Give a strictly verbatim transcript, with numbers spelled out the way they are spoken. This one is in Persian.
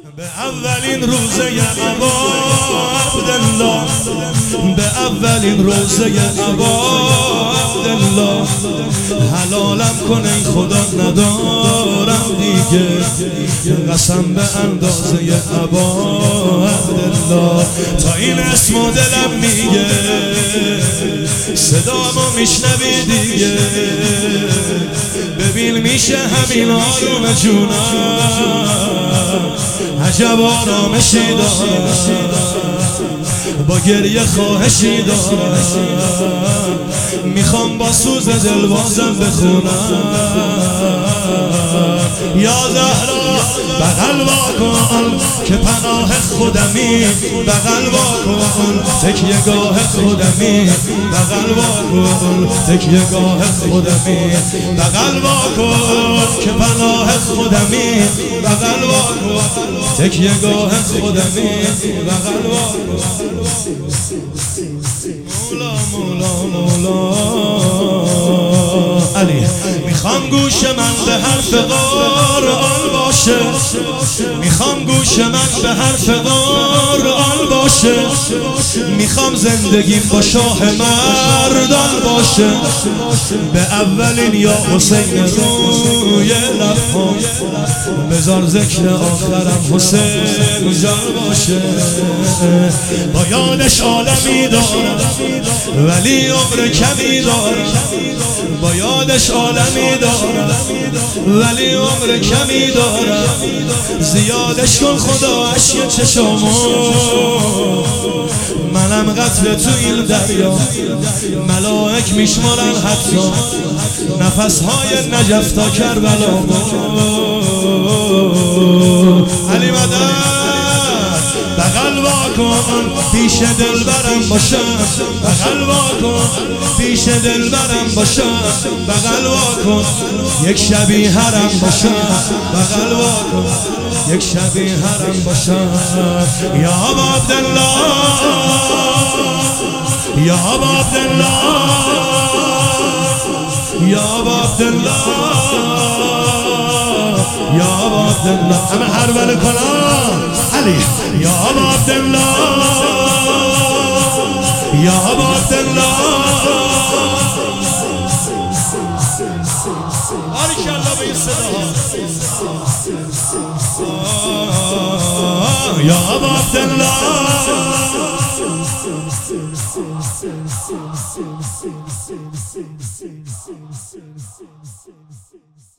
به اولین روزه ابا عبدالله، به اولین روزه ابا عبدالله، حلالم کن ای خدا ندارم دیگه قسم به اندازه ابا عبدالله. تا این اسم و دلم میگه صدامو میشنوی دیگه، ببین میشه همین آروم جونم، عجب آرامشی دارم، با گریه خواهشی دارم، میخوام با سوز دل بازم بخونم. یا زهرا بغل واکن که پناه خودمی، بغل واکن تکیه گاه خودمی، بغل واکن تکیه گاه خودمی، بغل واکن که پناه خودمی، بغل واکن تکیه گاه خودمی، بغل واکن. مولا مولا مولا علی، میخوام گوش من به حرف قرآن باشه، میخوام گوش من به حرف قرآن باشه، میخوام زندگیم با شاه مردان باشه. به اولین یا حسین روی لبام بذار ذکر آخرم حسین جان باشه. با یادش عالمی دارم ولی عمر کمی دارم، با یادش عالمی دارم ولی عمر کمی دارم، زیادش کن خدا عشق چشامو، منم قطره تو این دریا، ملائک میشمارن حتی نفسهای نجف تا کربلا. علی مدد بغل واکن پیش دل برم باشم، بغل واکن پیش دل برم باشم، بغل واکن یک شبی حرم باشم، بغل واکن یک شبی حرم باشم. یا ابا عبدالله، یا ابا عبدالله، یا ابا عبدالله، یا ابا عبدالله. همه حربل کنم علی. یا ابا عبدالله، یا ابا عبدالله، بارکالله به این صداها. یا ابا عبدالله.